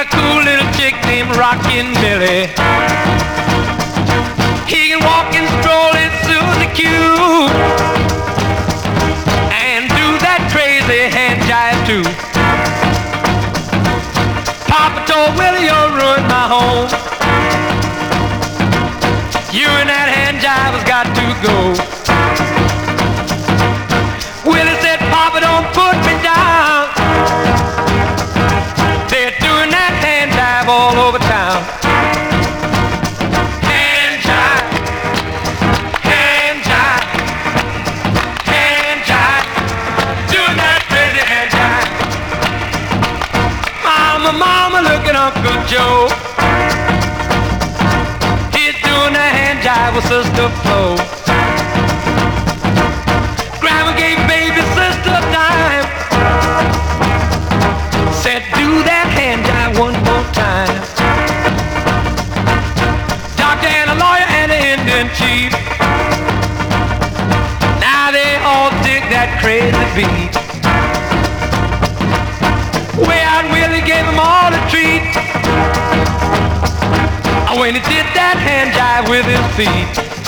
cool little chick named Rockin' Billy. He can walk and stroll in Suzy Q and do that crazy hand jive too. Papa told Willie, you'll ruin my home. You and that hand jive has got to go. Willie said, Papa, don't put me down. They're doing that hand jive all over town. Hand jive, hand jive, hand jive, doing that crazy hand jive. Mama, mama, look at Uncle Joe. He's doing that hand jive with Sister Flo. Grandma gave baby sister a dime. Said, do that hand jive one more time. Doctor and a lawyer and an Indian chief, now they all dig that crazy beat. Way out Willie gave them all a treat when he did that hand jive with his feet.